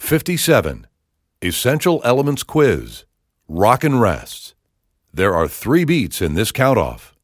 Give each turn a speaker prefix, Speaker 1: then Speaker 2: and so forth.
Speaker 1: 57. Essential Elements Quiz. Rock and Rests. There are 3 beats in this count-off.